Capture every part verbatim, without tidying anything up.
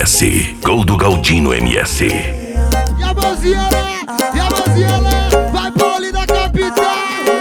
S, Gol do Galdino M S. E a mãozinha lá, e a mãozinha lá, vai Pauli da capital.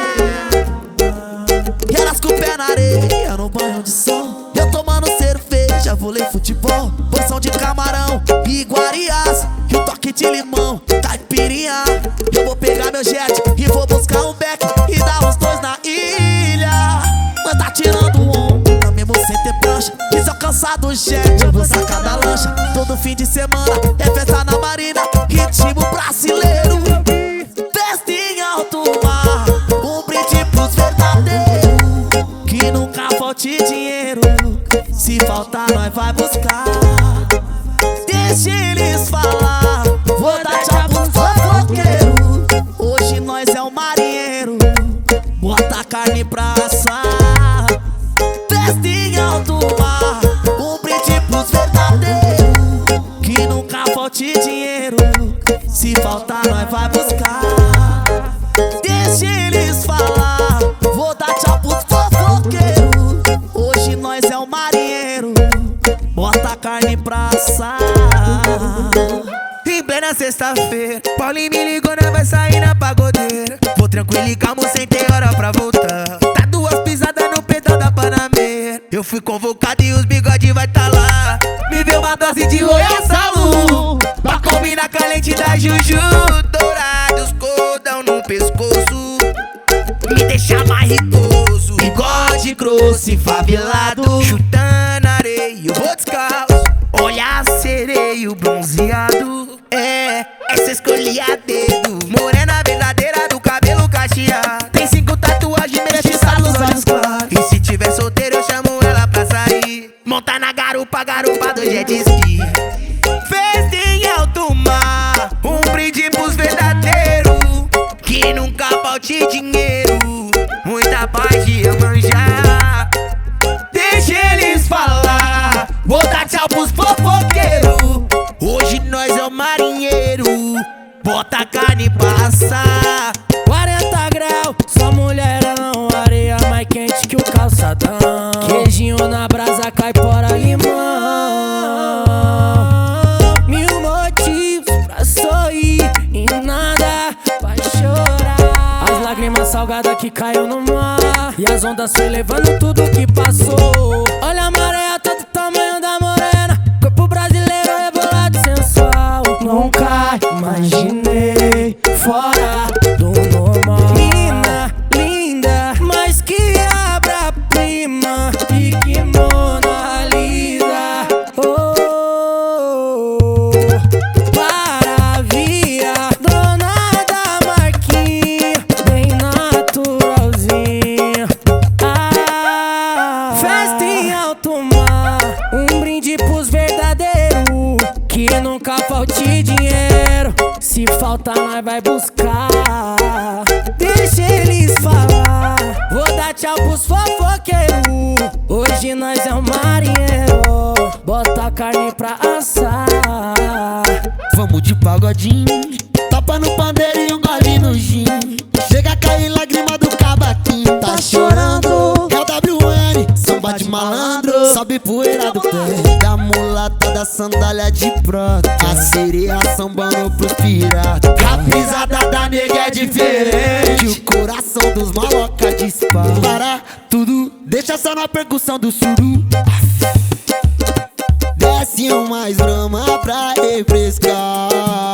E elas com o pé na areia, no banho de sol. Eu tomando cerveja, vôlei, futebol, porção de camarão e iguarias, e um toque de limão, caipirinha. Eu vou pegar meu jet e vou buscar um beck e dar os dois na ilha. Mas tá tirando um onda, mesmo sem ter prancha, e se eu cansar do jet, eu vou sacar da lancha. Todo fim de semana é festa na marina, ritmo brasileiro. Festa em alto mar, um brinde pros verdadeiros. Que nunca falte dinheiro, se faltar nós vai buscar. Deixa eles falar, vou dar tchau pros fofoqueiros. Hoje nós é o marinheiro, bota a carne pra assar. Festa em alto mar, um brinde pros verdadeiros. Que nunca falte dinheiro, se faltar nós vai buscar. Deixa eles falar, vou dar tchau pros fofoqueiros. Hoje nós é o marinheiro, bota a carne pra assar. Em plena sexta-feira, Paulinho me ligou, nós vai sair na pagodeira. Vou tranquilo e calmo, sem ter hora pra voltar. Tá duas pisadas no pedal da Panameira. Eu fui convocado e os bigode vai tá lá. Me deu uma dose de Royal Salu, pra combinar com a lente da Juju. Dourados, cordão no pescoço, me deixa mais ricoso. Bigode grosso e favelado, chutando areia, eu vou descalço. Olhar sereio bronzeado, é, essa escolhi a dedo. Morena verdadeira do cabelo cacheado, tem cinco tatuagens, mexe nos olhos claros. E se tiver solteiro eu chamo ela pra sair, montar na garupa, garupa do jet ski. Festa em alto mar, um brinde pros verdadeiros. Que nunca falte dinheiro, muita paz de Iemanjá. Deixa eles falar, vou dar tchau pros fofoqueiros. Hoje nós é o marinheiro, bota a carne pra assar. Quarenta graus, só mulherão, areia mais quente que o calçadão. Queijinho na brasa, caipora, limão. Mil motivos pra sorrir e nada vai chorar. As lágrimas salgadas que caiu no mar, e as ondas foi levando tudo que passou. Olha a maré, todo o tamanho da morena, corpo brasileiro rebolado sensual. Nunca imaginei fora do normal. Mina, linda, mas que obra-prima, e que Mona Lisa. Oh, oh, oh. Para via, dona da marquinha, bem naturalzinha. Ah, festa em alto mar, um brinde pros verdadeiros. Que nunca falte dinheiro, se faltar nós vai buscar. Deixa eles falar, vou dar tchau pros fofoqueiros. Hoje nós é o marinheiro, bota a carne pra assar. Vamos de pagodinho, tapa no pandeiro e um gole no gin. Chega a cair lágrima do cavaquinho, tá chorando. É o W N, samba de malandro, sobe poeira do pé da mulata da sandália de prata. A sereia sambando pros piratas. A pisada da nega é diferente, o coração dos maloca dispara. Para tudo, deixa só na percussão do suru. Desce um mais brama pra refrescar.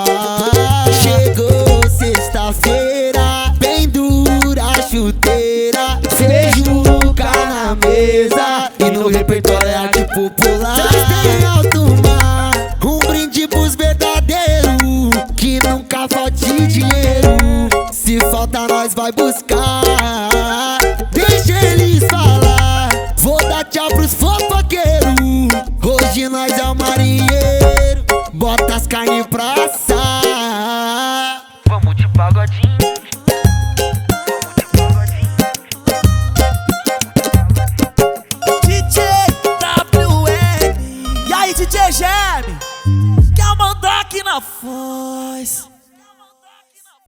Chegou sexta-feira, bem dura a chuteira. Feijuca na mesa e no repertório é arte popular. Festa em alto mar, um brinde pros verdadeiros. Que nunca falte dinheiro, se falta nós vai buscar. Deixa eles falar, vou dar tchau pros fofoqueiros. Hoje nós é o marinheiro, bota as carnes pra assar. Vamos de pagodinho.